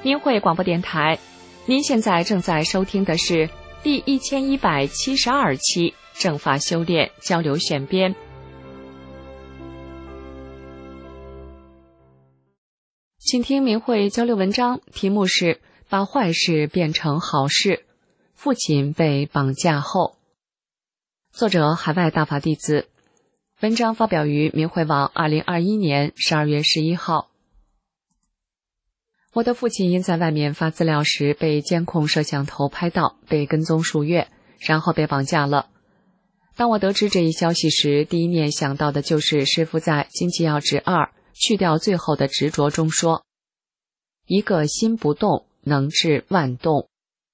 明慧广播电台，您现在正在收听的是第1172期正法修炼交流选编。请听明慧交流文章，题目是把坏事变成好事，父亲被绑架后。作者海外大法弟子，文章发表于明慧网2021年12月11号。我的父亲因在外面发资料时被监控摄像头拍到，被跟踪数月，然后被绑架了。当我得知这一消息时，第一念想到的就是师父在《经济要旨2去掉最后的执着中说，一个心不动，能治万动。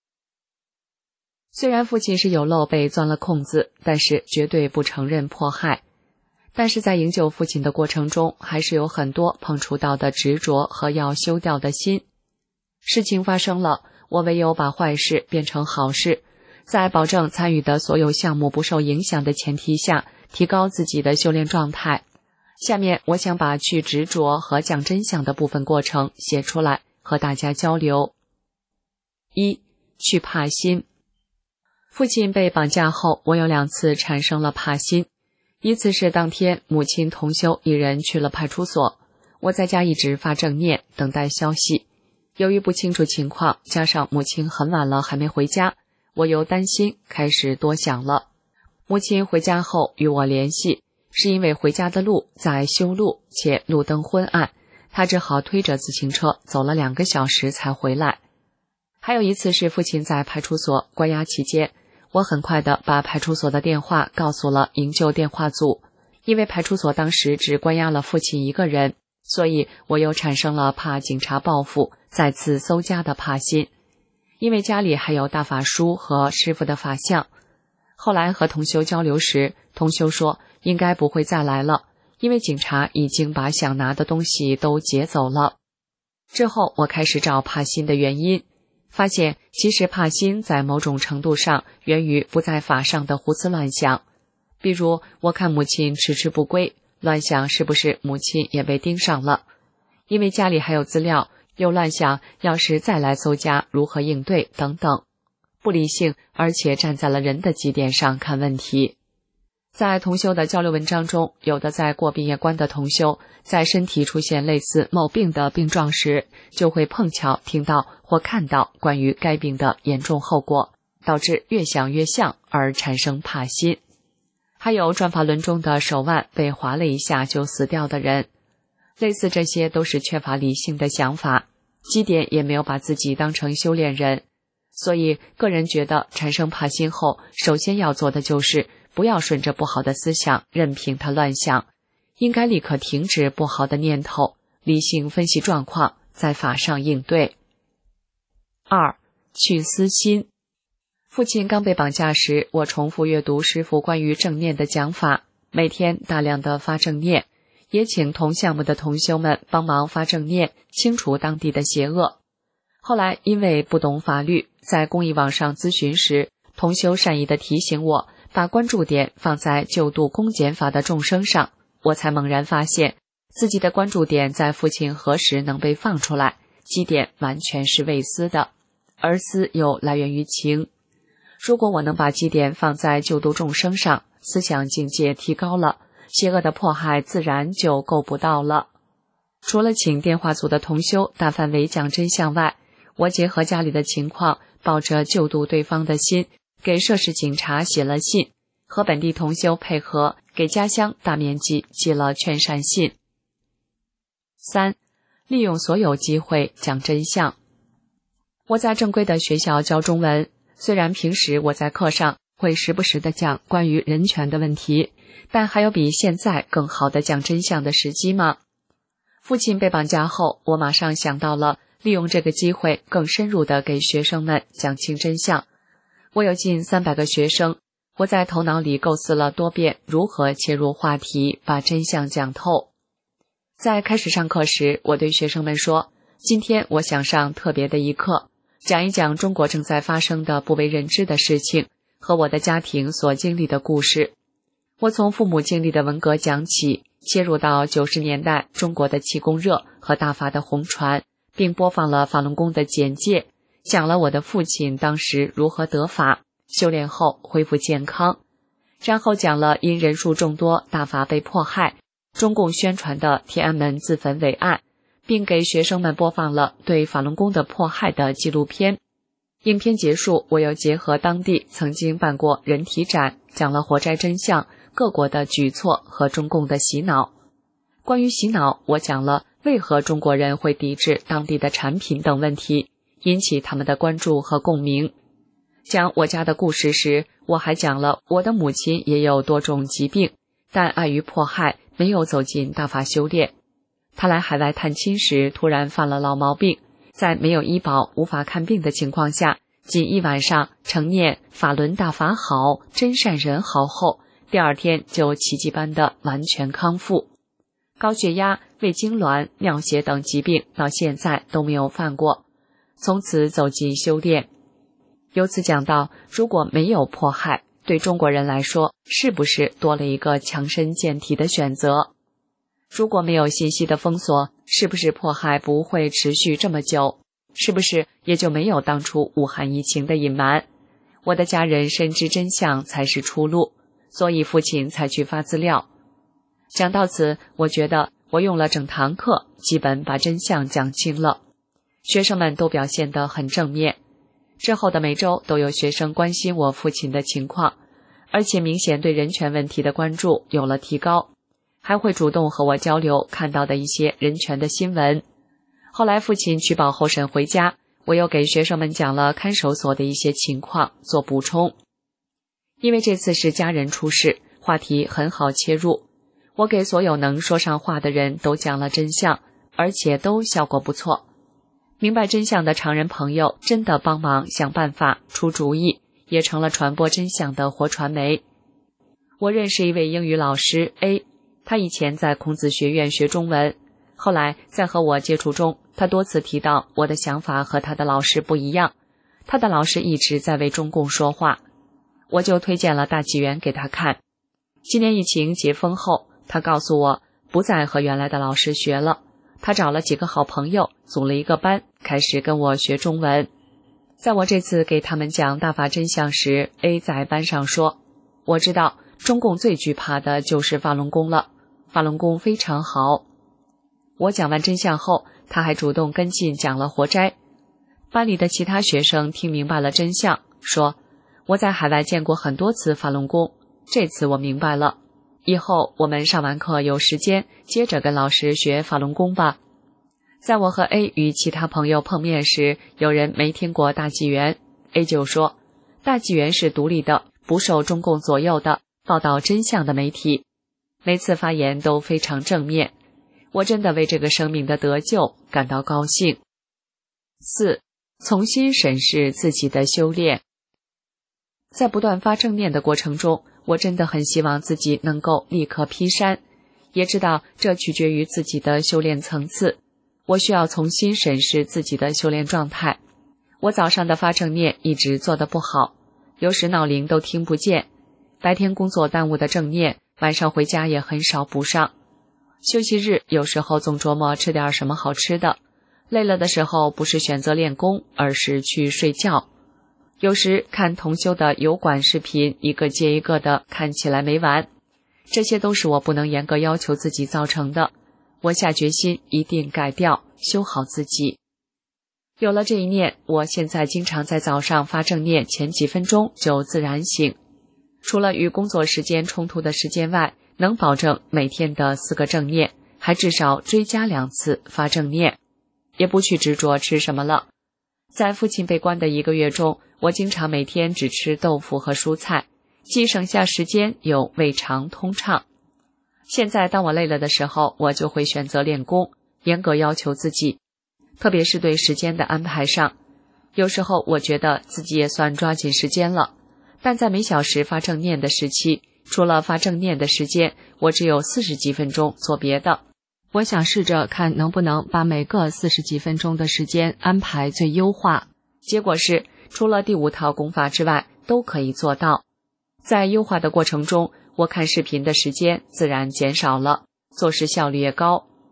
虽然父亲是有漏被钻了空子，但是绝对不承认迫害。但是在营救父亲的过程中，还是有很多碰触到的执着和要修掉的心。事情发生了，我唯有把坏事变成好事，在保证参与的所有项目不受影响的前提下，提高自己的修炼状态。下面我想把去执着和讲真相的部分过程写出来，和大家交流。1. 去怕心。父亲被绑架后，我有2次产生了怕心。一次是当天母亲同修一人去了派出所，我在家一直发正念等待消息。由于不清楚情况，加上母亲很晚了还没回家，我又担心，开始多想了。母亲回家后与我联系，是因为回家的路在修路，且路灯昏暗，她只好推着自行车走了2个小时才回来。还有一次是父亲在派出所关押期间，我很快地把派出所的电话告诉了营救电话组，因为派出所当时只关押了父亲一个人，所以我又产生了怕警察报复、再次搜家的怕心。因为家里还有大法书和师父的法相。后来和同修交流时，同修说应该不会再来了，因为警察已经把想拿的东西都劫走了。之后我开始找怕心的原因，发现其实怕心在某种程度上源于不在法上的胡思乱想。比如我看母亲迟迟不归，乱想是不是母亲也被盯上了，因为家里还有资料，又乱想要是再来搜家如何应对等等，不理性，而且站在了人的极点上看问题。在同修的交流文章中，有的在过病业关的同修，在身体出现类似某病的病状时，就会碰巧听到或看到关于该病的严重后果，导致越想越像而产生怕心。还有转法轮中的手腕被划了一下就死掉的人，类似这些都是缺乏理性的想法，基点也没有把自己当成修炼人。所以个人觉得产生怕心后，首先要做的就是不要顺着不好的思想任凭它乱想，应该立刻停止不好的念头，理性分析状况，在法上应对。2. 去私心。父亲刚被绑架时，我重复阅读师父关于正念的讲法，每天大量的发正念，也请同项目的同修们帮忙发正念，清除当地的邪恶。后来因为不懂法律，在公益网上咨询时，同修善意地提醒我，把关注点放在救度公检法的众生上，我才猛然发现自己的关注点在父亲何时能被放出来，基点完全是为私的，而私又来源于情。如果我能把基点放在救度众生上，思想境界提高了，邪恶的迫害自然就够不到了。除了请电话组的同修大范围讲真相外，我结合家里的情况，抱着救度对方的心，给涉事警察写了信，和本地同修配合，给家乡大面积寄了劝善信。3. 利用所有机会讲真相。我在正规的学校教中文，虽然平时我在课上会时不时地讲关于人权的问题，但还有比现在更好的讲真相的时机吗？父亲被绑架后，我马上想到了利用这个机会更深入地给学生们讲清真相。我有近300个学生，我在头脑里构思了多遍如何切入话题，把真相讲透。在开始上课时，我对学生们说，今天我想上特别的一课，讲一讲中国正在发生的不为人知的事情和我的家庭所经历的故事。我从父母经历的文革讲起，切入到90年代中国的气功热和大法的红传， 并播放了法轮功的简介，讲了我的父亲当时如何得法，修炼后恢复健康，然后讲了因人数众多大法被迫害，中共宣传的天安门自焚伟案，并给学生们播放了对法轮功的迫害的纪录片。影片结束，我又结合当地曾经办过人体展，讲了活摘真相、各国的举措和中共的洗脑。关于洗脑，我讲了为何中国人会抵制当地的产品等问题，引起他们的关注和共鸣。讲我家的故事时，我还讲了我的母亲也有多种疾病，但碍于迫害没有走进大法修炼。她来海外探亲时突然犯了老毛病，在没有医保无法看病的情况下，仅一晚上承念法轮大法好，真善人好后，第二天就奇迹般的完全康复。高血压、胃痉挛、尿血等疾病到现在都没有犯过，从此走进修炼。由此讲到，如果没有迫害，对中国人来说是不是多了一个强身健体的选择？如果没有信息的封锁，是不是迫害不会持续这么久？是不是也就没有当初武汉疫情的隐瞒？我的家人深知真相才是出路，所以父亲才去发资料。讲到此，我觉得我用了整堂课，基本把真相讲清了。学生们都表现得很正面。之后的每周都有学生关心我父亲的情况，而且明显对人权问题的关注有了提高，还会主动和我交流看到的一些人权的新闻。后来父亲取保候审回家，我又给学生们讲了看守所的一些情况做补充。因为这次是家人出事，话题很好切入，我给所有能说上话的人都讲了真相，而且都效果不错。明白真相的常人朋友真的帮忙想办法出主意，也成了传播真相的活传媒。我认识一位英语老师 A， 他以前在孔子学院学中文，后来在和我接触中，他多次提到我的想法和他的老师不一样，他的老师一直在为中共说话，我就推荐了大纪元给他看。今年疫情解封后，他告诉我不再和原来的老师学了，他找了几个好朋友组了一个班，开始跟我学中文。在我这次给他们讲大法真相时， A 在班上说，我知道中共最惧怕的就是法轮功了，法轮功非常好。我讲完真相后，他还主动跟进讲了活摘。班里的其他学生听明白了真相，说我在海外见过很多次法轮功，这次我明白了，以后我们上完课有时间接着跟老师学法轮功吧。在我和 A 与其他朋友碰面时，有人没听过大纪元， A 就说大纪元是独立的，不受中共左右的，报道真相的媒体。每次发言都非常正面，我真的为这个生命的得救感到高兴。4. 重新审视自己的修炼。在不断发正念的过程中，我真的很希望自己能够立刻劈山，也知道这取决于自己的修炼层次。我需要重新审视自己的修炼状态。我早上的发正念一直做得不好，有时闹铃都听不见，白天工作耽误的正念，晚上回家也很少补上。休息日有时候总琢磨吃点什么好吃的，累了的时候不是选择练功，而是去睡觉。有时看同修的油管视频，一个接一个的，看起来没完。这些都是我不能严格要求自己造成的，我下决心一定改掉，修好自己。有了这一念，我现在经常在早上发正念前几分钟就自然醒，除了与工作时间冲突的时间外，能保证每天的4个正念，还至少追加2次发正念，也不去执着吃什么了。在父亲被关的1个月中，我经常每天只吃豆腐和蔬菜，既省下时间又胃肠通畅。现在当我累了的时候，我就会选择练功，严格要求自己，特别是对时间的安排上。有时候我觉得自己也算抓紧时间了，但在每小时发正念的时期，除了发正念的时间，我只有40几分钟做别的。我想试着看能不能把每个40几分钟的时间安排最优化，结果是除了第5套功法之外都可以做到。在优化的过程中，我看视频的时间自然减少了，做事效率也高。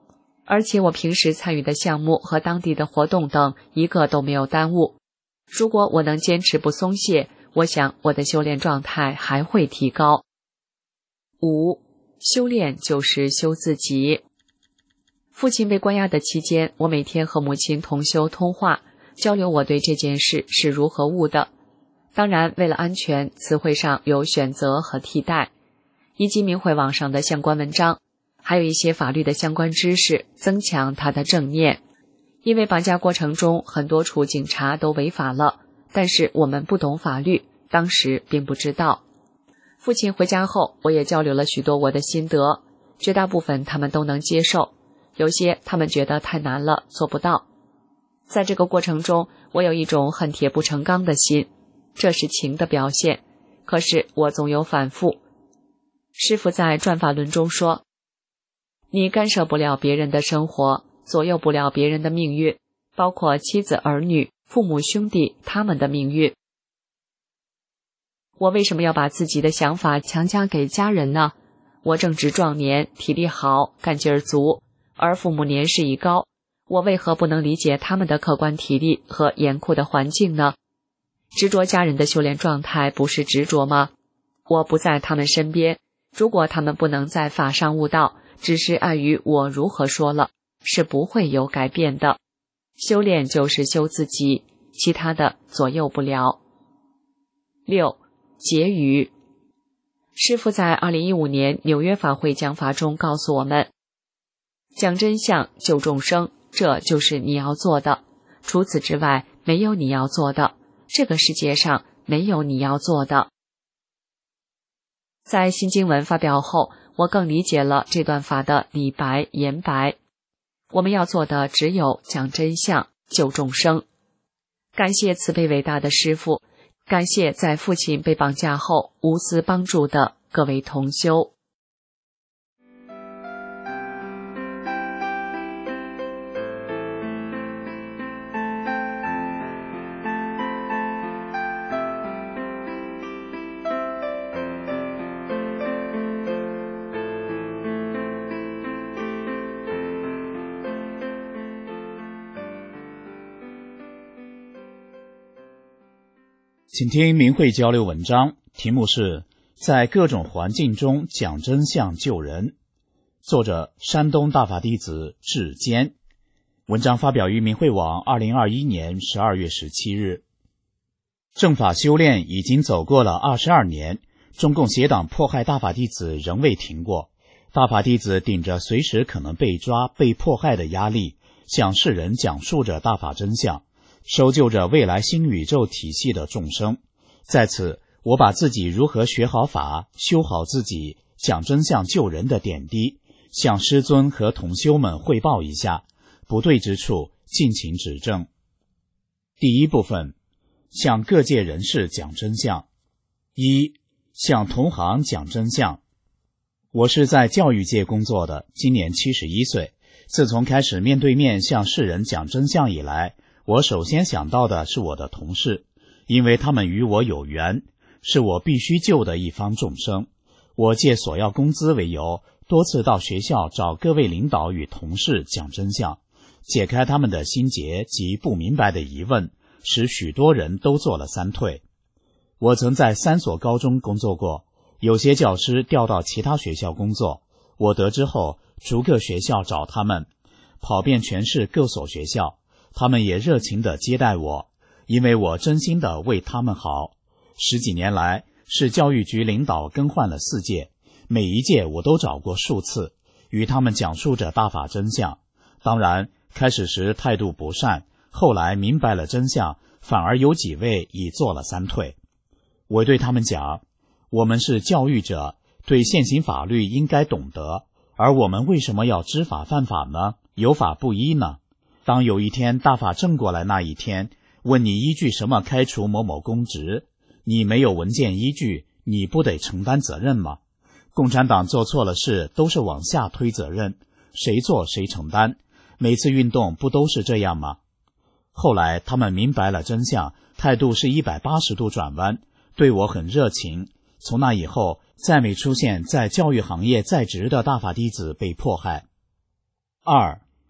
而且我平时参与的项目和当地的活动等一个都没有耽误。如果我能坚持不松懈，我想我的修炼状态还会提高。5. 修炼就是修自己。父亲被关押的期间，我每天和母亲同修通话，交流我对这件事是如何悟的。当然，为了安全，词汇上有选择和替代，以及明慧网上的相关文章，还有一些法律的相关知识，增强他的正念。因为绑架过程中很多处警察都违法了，但是我们不懂法律，当时并不知道。父亲回家后，我也交流了许多我的心得，绝大部分他们都能接受，有些他们觉得太难了，做不到。在这个过程中，我有一种恨铁不成钢的心，这是情的表现，可是我总有反复。师父在转法轮中说，你干涉不了别人的生活，左右不了别人的命运，包括妻子儿女、父母兄弟他们的命运。我为什么要把自己的想法强加给家人呢？我正值壮年，体力好，干劲儿足，而父母年事已高，我为何不能理解他们的客观体力和严酷的环境呢？执着家人的修炼状态不是执着吗？我不在他们身边，如果他们不能在法上悟道，只是碍于我如何说了，是不会有改变的。修炼就是修自己，其他的左右不了。6. 结语。师父在2015年纽约法会讲法中告诉我们，讲真相救众生，这就是你要做的，除此之外没有你要做的，这个世界上没有你要做的。在新经文发表后，我更理解了这段法的理白言白。我们要做的只有讲真相，救众生。感谢慈悲伟大的师父，感谢在父亲被绑架后无私帮助的各位同修。 请听明慧交流文章，题目是在各种环境中讲真相救人，作者山东大法弟子智坚。文章发表于明慧网2021年12月17日。正法修炼已经走过了22年，中共邪党迫害大法弟子仍未停过。大法弟子顶着随时可能被抓被迫害的压力，向世人讲述着大法真相，收救着未来新宇宙体系的众生。在此，我把自己如何学好法、修好自己、讲真相救人的点滴，向师尊和同修们汇报一下，不对之处敬请指正。第一部分，向各界人士讲真相。1. 向同行讲真相。我是在教育界工作的，今年71岁。自从开始面对面向世人讲真相以来，我首先想到的是我的同事，因为他们与我有缘，是我必须救的一方众生。我借索要工资为由，多次到学校找各位领导与同事讲真相，解开他们的心结及不明白的疑问，使许多人都做了三退。我曾在3所高中工作过，有些教师调到其他学校工作，我得知后逐个学校找他们，跑遍全市各所学校，他们也热情地接待我，因为我真心地为他们好。10几年来，市教育局领导更换了4届，每一届我都找过数次，与他们讲述着大法真相。当然，开始时态度不善，后来明白了真相，反而有几位已做了三退。我对他们讲，我们是教育者，对现行法律应该懂得，而我们为什么要知法犯法呢？有法不依呢？当有一天大法正过来那一天，问你依据什么开除某某公职，你没有文件依据，你不得承担责任吗？共产党做错了事都是往下推责任，谁做谁承担，每次运动不都是这样吗？后来他们明白了真相，态度是180度转弯，对我很热情。从那以后，再没出现在教育行业在职的大法弟子被迫害。2.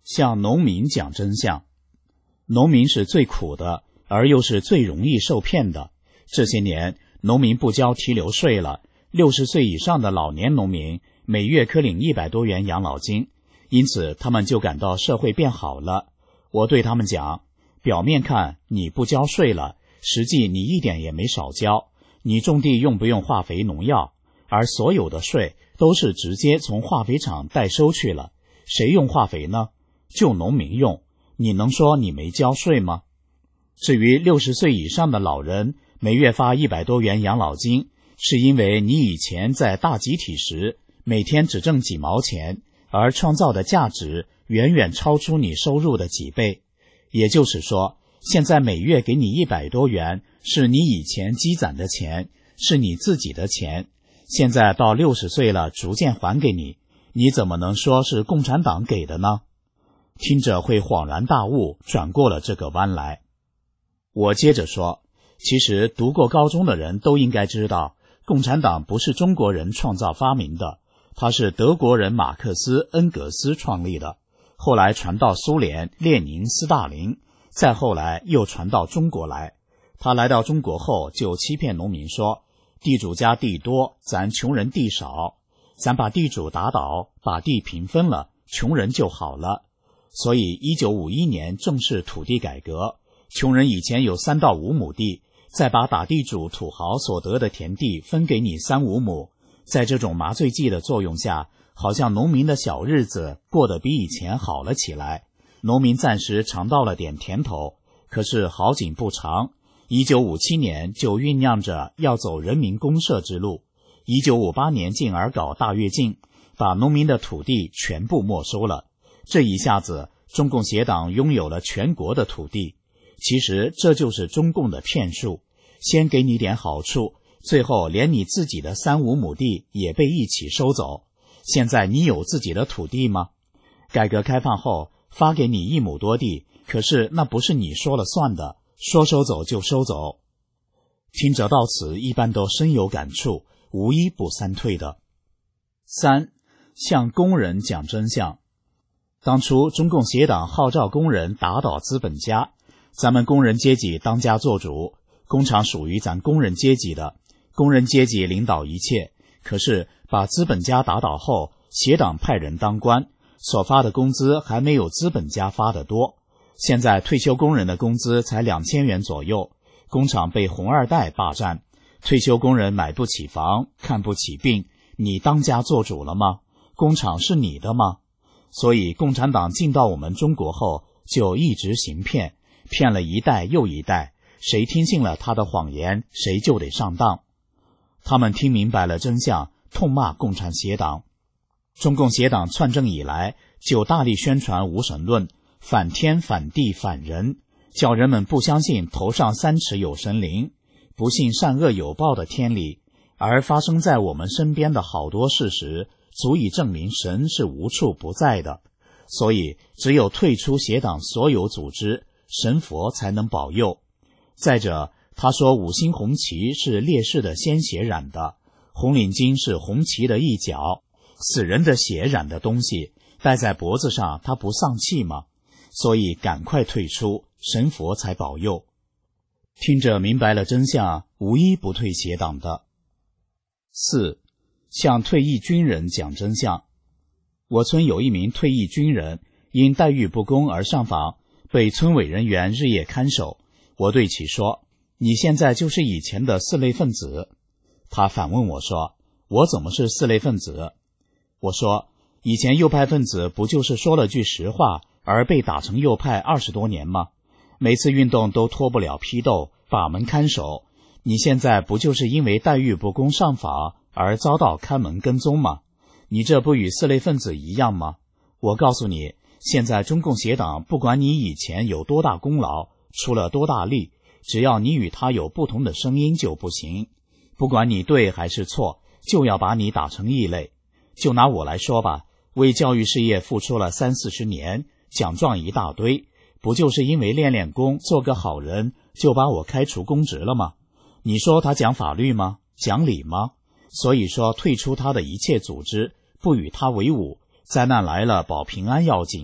向农民讲真相。农民是最苦的，而又是最容易受骗的。这些年，农民不交提留税了，60岁以上的老年农民每月可领100多元养老金，因此他们就感到社会变好了。我对他们讲，表面看你不交税了，实际你一点也没少交。你种地用不用化肥农药？而所有的税都是直接从化肥厂代收去了。谁用化肥呢？就农民用。你能说你没交税吗？至于60岁以上的老人每月发100多元养老金，是因为你以前在大集体时每天只挣几毛钱，而创造的价值远远超出你收入的几倍。也就是说，现在每月给你100多元是你以前积攒的钱，是你自己的钱，现在到60岁了逐渐还给你，你怎么能说是共产党给的呢？听着会恍然大悟，转过了这个弯来。我接着说，其实读过高中的人都应该知道，共产党不是中国人创造发明的，它是德国人马克思、恩格斯创立的，后来传到苏联，列宁、斯大林，再后来又传到中国来。他来到中国后就欺骗农民说，地主家地多，咱穷人地少，咱把地主打倒，把地平分了，穷人就好了。所以1951年正式土地改革，穷人以前有3到5亩地，再把打地主土豪所得的田地分给你3、5亩。在这种麻醉剂的作用下，好像农民的小日子过得比以前好了起来。农民暂时尝到了点甜头，可是好景不长。1957年就酝酿着要走人民公社之路，1958年进而搞大跃进，把农民的土地全部没收了。这一下子，中共协党拥有了全国的土地。其实这就是中共的骗术，先给你点好处，最后连你自己的3、5亩地也被一起收走。现在你有自己的土地吗？改革开放后发给你1亩多地，可是那不是你说了算的，说收走就收走。听着到此，一般都深有感触，无一不三退的。3. 向工人讲真相。当初中共协党号召工人打倒资本家，咱们工人阶级当家做主，工厂属于咱工人阶级的，工人阶级领导一切。可是把资本家打倒后，协党派人当官，所发的工资还没有资本家发的多。现在退休工人的工资才2000元左右，工厂被红二代霸占，退休工人买不起房，看不起病，你当家做主了吗？工厂是你的吗？所以共产党进到我们中国后，就一直行骗，骗了一代又一代，谁听信了他的谎言，谁就得上当。他们听明白了真相，痛骂共产协党。中共协党篡政以来，就大力宣传无神论，反天反地反人，叫人们不相信头上3尺有神灵，不信善恶有报的天理，而发生在我们身边的好多事实，足以证明神是无处不在的。所以只有退出协党所有组织，神佛才能保佑。再者，他说5星红旗是烈士的鲜血染的，红领巾是红旗的一角，死人的血染的东西戴在脖子上，他不丧气吗？所以赶快退出，神佛才保佑。听着明白了真相，无一不退协党的。4. 向退役军人讲真相。我村有一名退役军人，因待遇不公而上访，被村委人员日夜看守。我对其说，你现在就是以前的4类分子。他反问我说，我怎么是4类分子？我说，以前右派分子不就是说了句实话而被打成右派20多年吗？每次运动都脱不了批斗，把门看守。你现在不就是因为待遇不公上访而遭到看门跟踪吗？你这不与4类分子一样吗？我告诉你，现在中共协党不管你以前有多大功劳，出了多大力，只要你与他有不同的声音就不行。不管你对还是错，就要把你打成异类。就拿我来说吧，为教育事业付出了30-40年，奖状一大堆，不就是因为练练功，做个好人，就把我开除公职了吗？你说他讲法律吗？讲理吗？所以说退出他的一切组织，不与他为伍，灾难来了保平安要紧，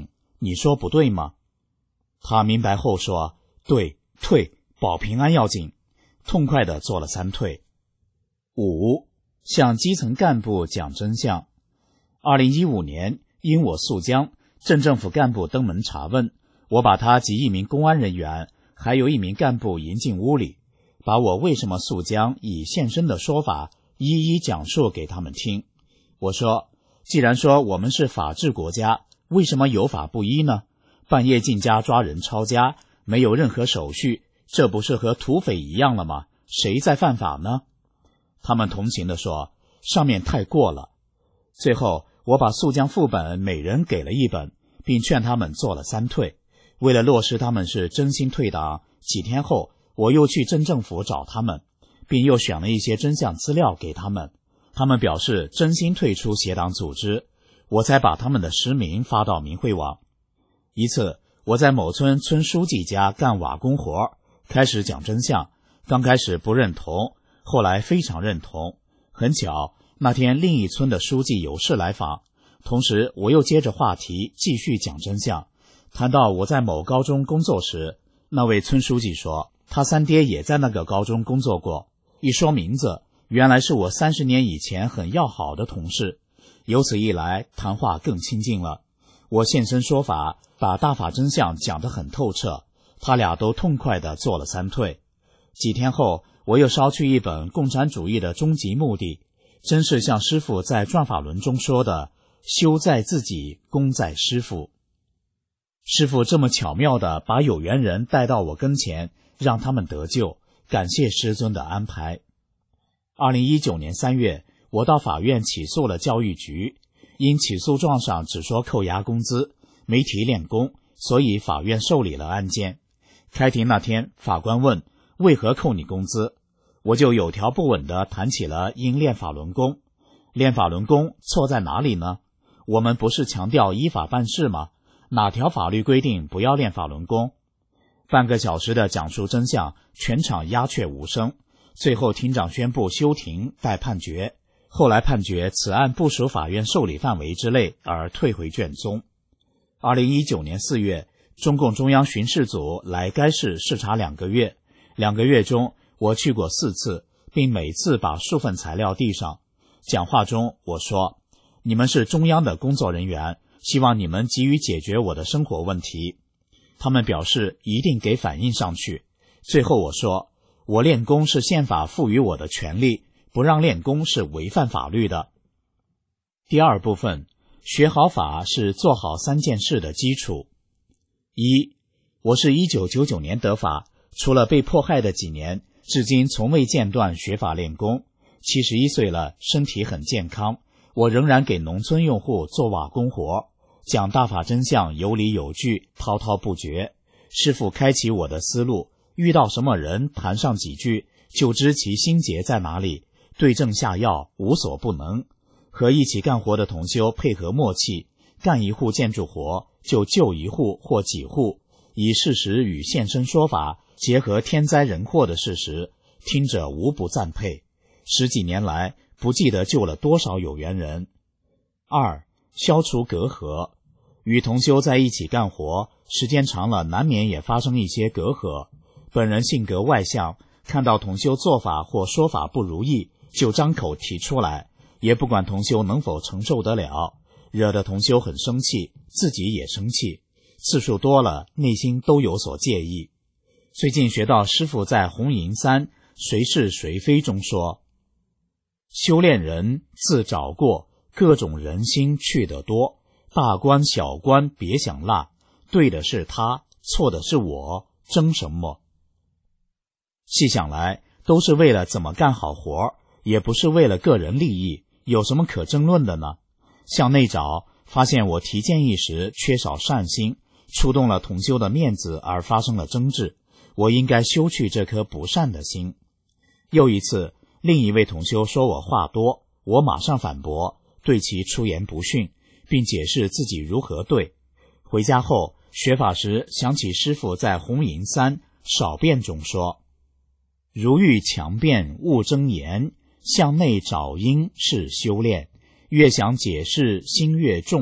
你说不对吗？他明白后说，对，退，保平安要紧，痛快地做了3退。5. 向基层干部讲真相。2015年，因我诉江，镇政府干部登门查问，我把他及1名公安人员还有1名干部迎进屋里，把我为什么诉江以现身的说法一一讲述给他们听。我说，既然说我们是法治国家，为什么有法不依呢？半夜进家抓人抄家，没有任何手续，这不是和土匪一样了吗？谁在犯法呢？他们同情地说，上面太过了。最后我把诉江副本每人给了1本，并劝他们做了3退。为了落实他们是真心退党，几天后我又去镇政府找他们，并又选了一些真相资料给他们。他们表示真心退出邪党组织，我才把他们的实名发到明慧网。一次，我在某村村书记家干瓦工活，开始讲真相，刚开始不认同，后来非常认同。很巧，那天另一村的书记有事来访，同时我又接着话题继续讲真相。谈到我在某高中工作时，那位村书记说，他三爹也在那个高中工作过。一说名字，原来是我30年以前很要好的同事。由此一来，谈话更亲近了。我现身说法，把大法真相讲得很透彻，他俩都痛快地做了3退。几天后，我又捎去1本《共产主义的终极目的》，真是像师父在转法轮中说的，修在自己，功在师父。师父这么巧妙地把有缘人带到我跟前，让他们得救，感谢师尊的安排。2019年3月，我到法院起诉了教育局，因起诉状上只说扣押工资，没提练功，所以法院受理了案件。开庭那天，法官问为何扣你工资，我就有条不紊地谈起了因练法轮功。练法轮功错在哪里呢？我们不是强调依法办事吗？哪条法律规定不要练法轮功？半个小时的讲述真相，全场鸦雀无声。最后庭长宣布休庭待判决，后来判决此案不属法院受理范围之内，而退回卷宗。2019年4月，中共中央巡视组来该市视察2个月，2个月中我去过4次，并每次把数份材料递上。讲话中我说，你们是中央的工作人员，希望你们急于解决我的生活问题。他们表示一定给反映上去。最后我说，我练功是宪法赋予我的权利，不让练功是违反法律的。第2部分，学好法是做好3件事的基础。1. 我是1999年得法，除了被迫害的几年，至今从未间断学法练功。71岁了，身体很健康，我仍然给农村用户做瓦工活，讲大法真相有理有据，滔滔不绝。师父开启我的思路，遇到什么人谈上几句，就知其心结在哪里，对症下药，无所不能。和一起干活的同修配合默契，干一户建筑活就救一户或几户，以事实与现身说法结合天灾人祸的事实，听者无不赞佩。10几年来，不记得救了多少有缘人。2. 消除隔阂，与同修在一起干活，时间长了难免也发生一些隔阂。本人性格外向，看到同修做法或说法不如意，就张口提出来，也不管同修能否承受得了，惹得同修很生气，自己也生气，次数多了，内心都有所介意。最近学到师父在红银3谁是谁非中说，修炼人自找过，各种人心去得多，大官小官别想落，对的是他，错的是我，争什么？细想来，都是为了怎么干好活，也不是为了个人利益，有什么可争论的呢？向内找，发现我提建议时缺少善心，触动了同修的面子而发生了争执，我应该修去这颗不善的心。又一次，另一位同修说我话多，我马上反驳，对其出言不逊，并解释自己如何对。回家后学法时，想起师父在红银3少辩中说，如欲强辩勿争言，向内找因是修炼，越想解释心越重，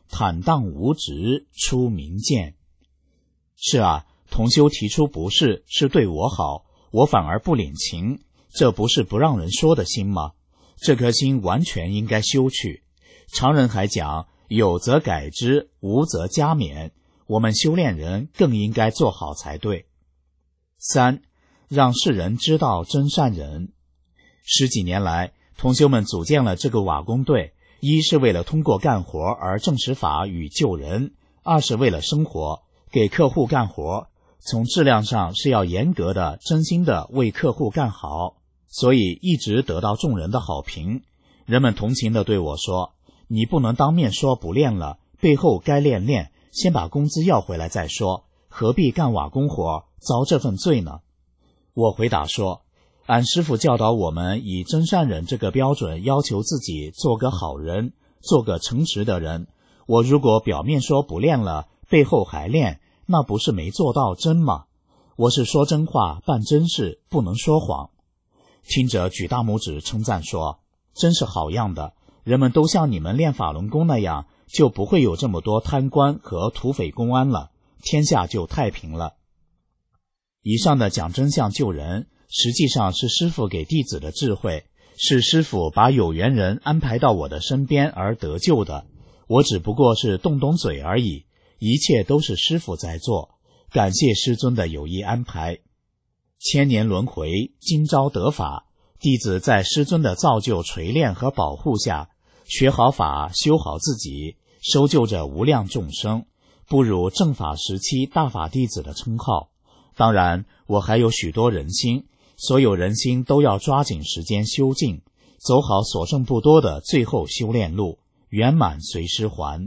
坦荡无执，出明鉴。是啊，同修提出不是对我好，我反而不领情，这不是不让人说的心吗？这颗心完全应该修去。常人还讲有则改之，无则加勉，我们修炼人更应该做好才对。3. 让世人知道真善人。10几年来，同修们组建了这个瓦工队，一是为了通过干活而证实法与救人，二是为了生活，给客户干活，从质量上是要严格的、真心的为客户干好，所以一直得到众人的好评。人们同情地对我说，你不能当面说不练了，背后该练练，先把工资要回来再说，何必干瓦工活，遭这份罪呢？我回答说，俺师父教导我们以真善忍这个标准要求自己做个好人，做个诚实的人。我如果表面说不练了，背后还练，那不是没做到真吗？我是说真话，办真事，不能说谎。听者举大拇指称赞说，真是好样的，人们都像你们练法轮功那样，就不会有这么多贪官和土匪公安了，天下就太平了。以上的讲真相救人，实际上是师父给弟子的智慧，是师父把有缘人安排到我的身边而得救的，我只不过是动动嘴而已，一切都是师父在做，感谢师尊的有意安排。千年轮回，今朝得法，弟子在师尊的造就、锤炼和保护下，学好法，修好自己，收救着无量众生，不辱正法时期大法弟子的称号。当然，我还有许多人心，所有人心都要抓紧时间修净，走好所剩不多的最后修炼路，圆满随师还。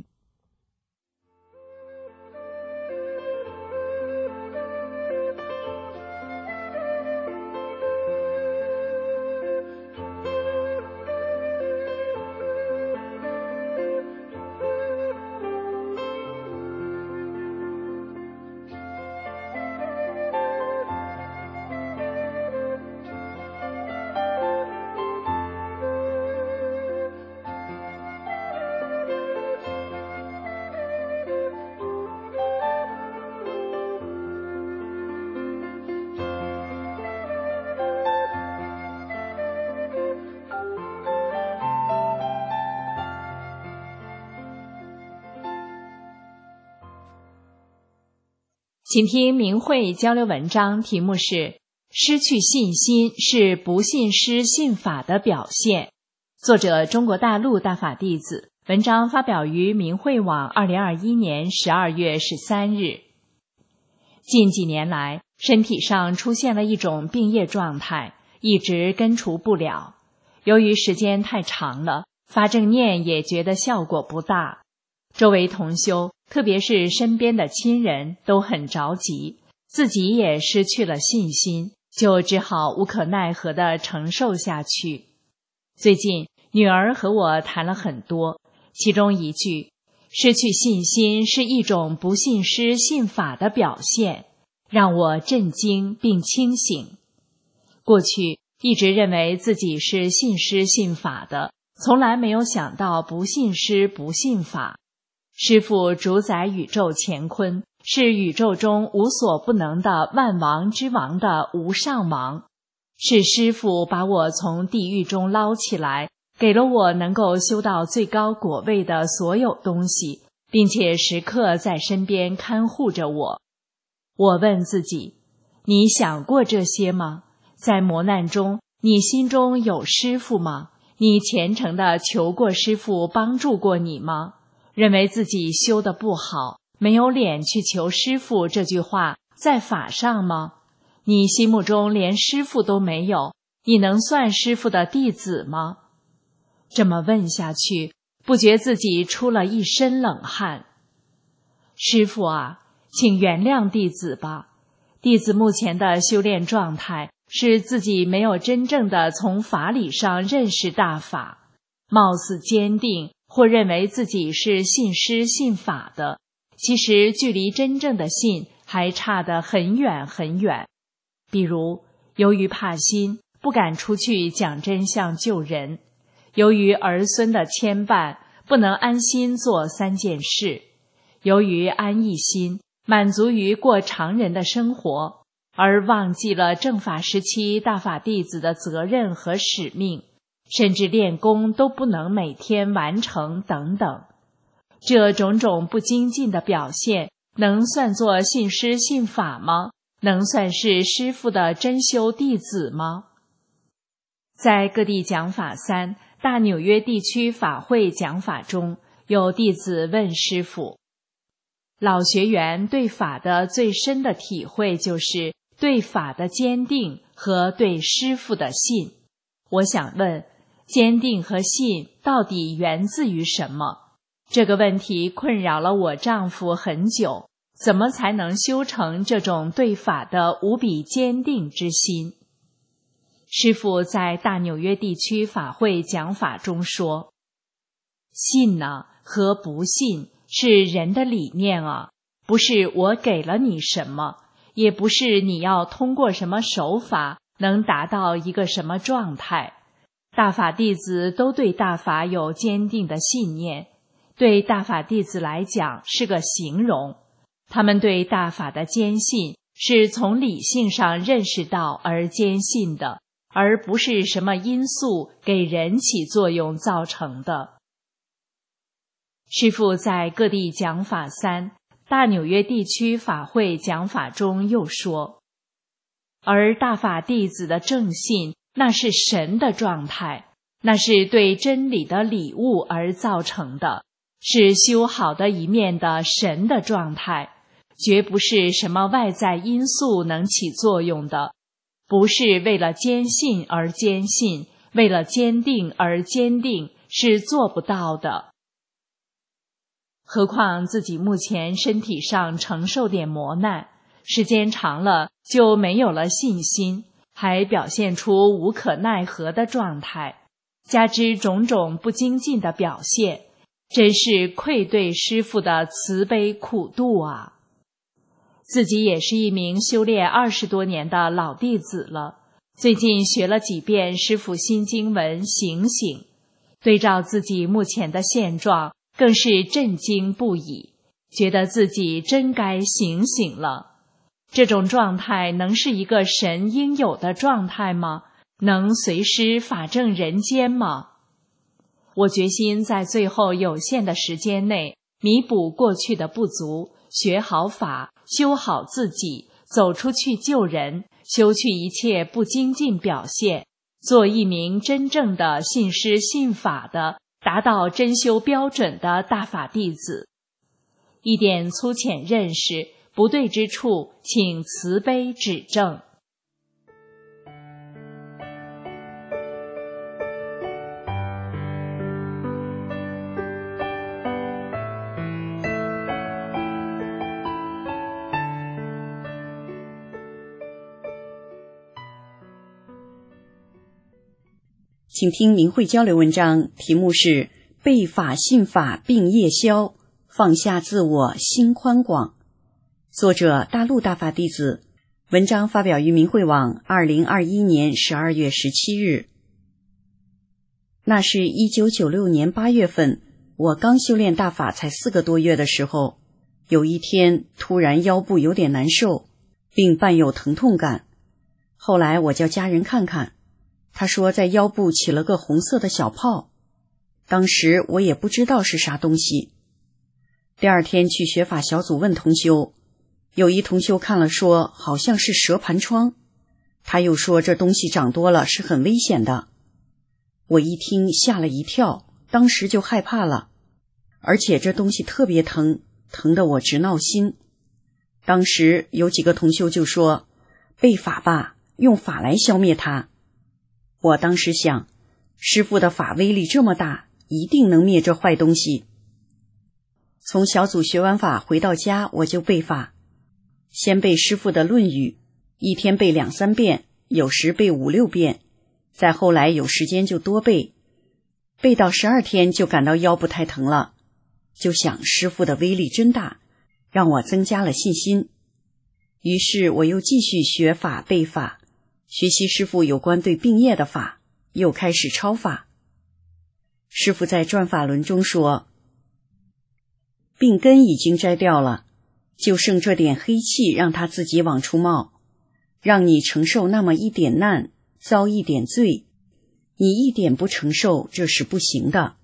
请听明慧交流文章，题目是失去信心是不信师信法的表现，作者中国大陆大法弟子，文章发表于明慧网2021年12月13日。近几年来，身体上出现了一种病业状态，一直根除不了，由于时间太长了，发正念也觉得效果不大，周围同修特别是身边的亲人都很着急，自己也失去了信心，就只好无可奈何地承受下去。最近女儿和我谈了很多，其中一句失去信心是一种不信师信法的表现，让我震惊并清醒。过去一直认为自己是信师信法的，从来没有想到不信师不信法。师父主宰宇宙乾坤，是宇宙中无所不能的万王之王的无上王，是师父把我从地狱中捞起来，给了我能够修到最高果位的所有东西，并且时刻在身边看护着我。我问自己，你想过这些吗？在磨难中，你心中有师父吗？你虔诚地求过师父帮助过你吗？认为自己修得不好，没有脸去求师父这句话在法上吗？你心目中连师父都没有，你能算师父的弟子吗？这么问下去，不觉自己出了一身冷汗。师父啊，请原谅弟子吧。弟子目前的修炼状态是自己没有真正的从法理上认识大法，貌似坚定或认为自己是信师信法的，其实距离真正的信还差得很远很远。比如，由于怕心，不敢出去讲真相救人；由于儿孙的牵绊，不不能安心做3件事。由于安逸心，满足于过常人的生活，而忘记了正法时期大法弟子的责任和使命，甚至练功都不能每天完成等等。这种种不精进的表现，能算作信师信法吗？能算是师父的真修弟子吗？在各地讲法3大纽约地区法会讲法中，有弟子问师父，老学员对法的最深的体会就是对法的坚定和对师父的信。我想问，坚定和信到底源自于什么？这个问题困扰了我丈夫很久，怎么才能修成这种对法的无比坚定之心？师父在大纽约地区法会讲法中说，信呢和不信是人的理念啊，不是我给了你什么，也不是你要通过什么手法能达到一个什么状态。大法弟子都对大法有坚定的信念，对大法弟子来讲是个形容，他们对大法的坚信是从理性上认识到而坚信的，而不是什么因素给人起作用造成的。师父在各地讲法3大纽约地区法会讲法中又说，而大法弟子的正信，那是神的状态，那是对真理的礼物而造成的，是修好的一面的神的状态，绝不是什么外在因素能起作用的，不是为了坚信而坚信，为了坚定而坚定，是做不到的。何况自己目前身体上承受点磨难，时间长了就没有了信心，还表现出无可奈何的状态，加之种种不精进的表现，真是愧对师父的慈悲苦度啊！自己也是一名修炼20多年的老弟子了，最近学了几遍师父心经文醒醒，对照自己目前的现状，更是震惊不已，觉得自己真该醒醒了。这种状态能是一个神应有的状态吗？能随师法正人间吗？我决心在最后有限的时间内弥补过去的不足，学好法，修好自己，走出去救人，修去一切不精进表现，做一名真正的信师信法的，达到真修标准的大法弟子。一点粗浅认识不对之处，请慈悲指正。 请听明慧交流文章，题目是背法信法并业消，放下自我心宽广。作者大陆大法弟子，文章发表于明慧网2021年12月17日。那是1996年8月份，我刚修炼大法才4个多月的时候，有一天突然腰部有点难受，并伴有疼痛感。后来我叫家人看看，他说在腰部起了个红色的小泡，当时我也不知道是啥东西。第二天去学法小组问同修，有一同修看了说好像是蛇盘疮，他又说这东西长多了是很危险的。我一听吓了一跳，当时就害怕了，而且这东西特别疼，疼得我直闹心。当时有几个同修就说，背法吧，用法来消灭它。我当时想，师父的法威力这么大，一定能灭这坏东西。从小组学完法回到家，我就背法，先背师父的论语，一天背2、3遍，有时背5、6遍，再后来有时间就多背，背到12天就感到腰不太疼了，就想师父的威力真大，让我增加了信心。于是我又继续学法背法，学习师父有关对病业的法，又开始抄法。师父在转法轮中说， 病根已经摘掉了，就剩这点黑气让它自己往出冒，让你承受那么一点难，遭一点罪，你一点不承受，这是不行的。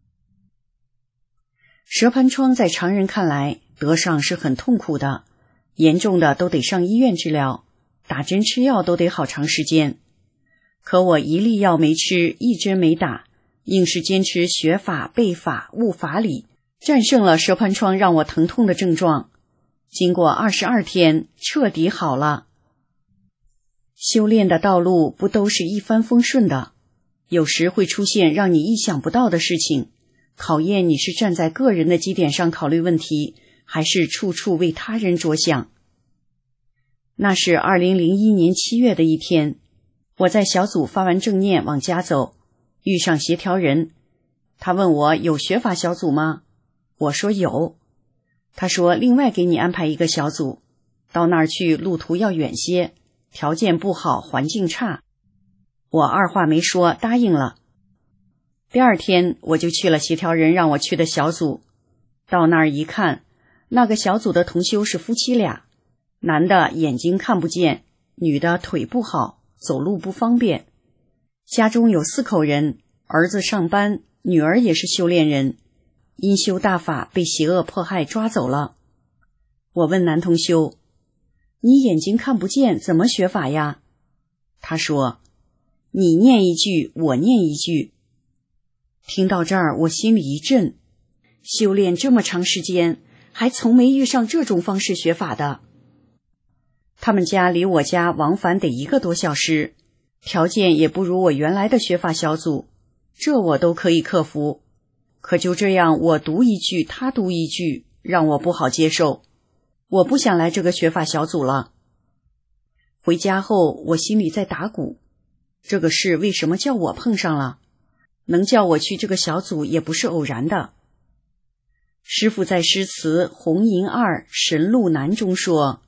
蛇盘疮在常人看来得上是很痛苦的，严重的都得上医院治疗，打针吃药都得好长时间。可我一粒药没吃，一针没打，硬是坚持学法、背法、悟法理，战胜了蛇盘疮让我疼痛的症状。经过22天，彻底好了。修炼的道路不都是一帆风顺的，有时会出现让你意想不到的事情，考验你是站在个人的基点上考虑问题，还是处处为他人着想。那是2001年7月的一天，我在小组发完正念往家走，遇上协调人，他问我有学法小组吗？我说有。他说另外给你安排一个小组，到那儿去路途要远些，条件不好，环境差。我二话没说答应了。第二天我就去了协调人让我去的小组，到那儿一看，那个小组的同修是夫妻俩，男的眼睛看不见，女的腿不好，走路不方便，家中有4口人，儿子上班，女儿也是修炼人，因修大法被邪恶迫害抓走了。我问男同修，你眼睛看不见怎么学法呀？他说，你念一句我念一句。听到这儿我心里一震，修炼这么长时间还从没遇上这种方式学法的。他们家离我家往返得1个多小时，条件也不如我原来的学法小组，这我都可以克服。可就这样我读一句他读一句，让我不好接受，我不想来这个学法小组了。回家后我心里在打鼓，这个事为什么叫我碰上了？能叫我去这个小组也不是偶然的。师父在诗词《红银二神路难》中说，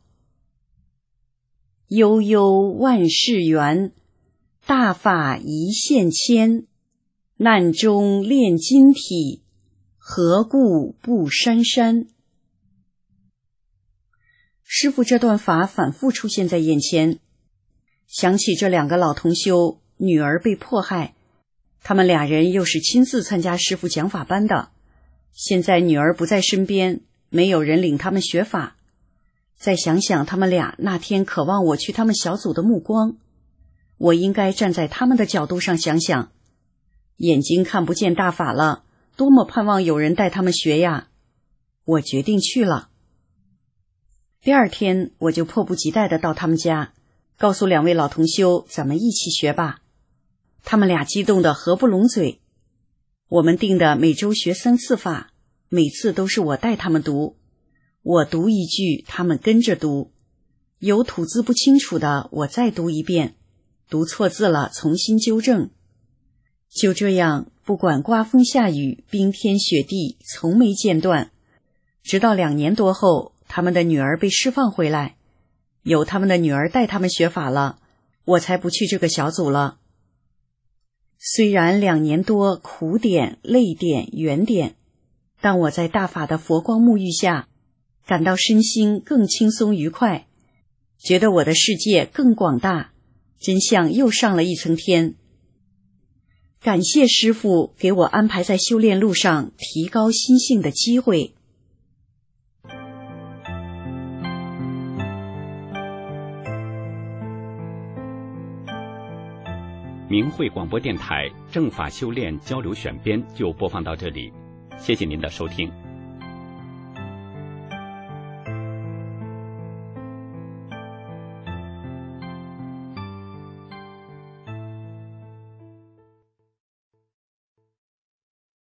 悠悠万事圆，大法一线牵，难中炼金体，何故不珊珊。师父这段法反复出现在眼前，想起这2个老同修，女儿被迫害，他们俩人又是亲自参加师父讲法班的，现在女儿不在身边，没有人领他们学法。再想想他们俩那天渴望我去他们小组的目光，我应该站在他们的角度上想想，眼睛看不见大法了，多么盼望有人带他们学呀。我决定去了。第二天我就迫不及待地到他们家，告诉2位老同修咱们一起学吧。他们俩激动得合不拢嘴。我们定的每周学3次法，每次都是我带他们读，我读一句他们跟着读，有吐字不清楚的我再读一遍，读错字了重新纠正。就这样不管刮风下雨，冰天雪地，从没间断，直到2年多后，他们的女儿被释放回来，有他们的女儿带他们学法了，我才不去这个小组了。虽然2年多苦点、累点、圆点，但我在大法的佛光沐浴下，感到身心更轻松愉快，觉得我的世界更广大，真相又上了一层天。感谢师父给我安排在修炼路上提高心性的机会。 明慧广播电台正法修炼交流选编就播放到这里，谢谢您的收听。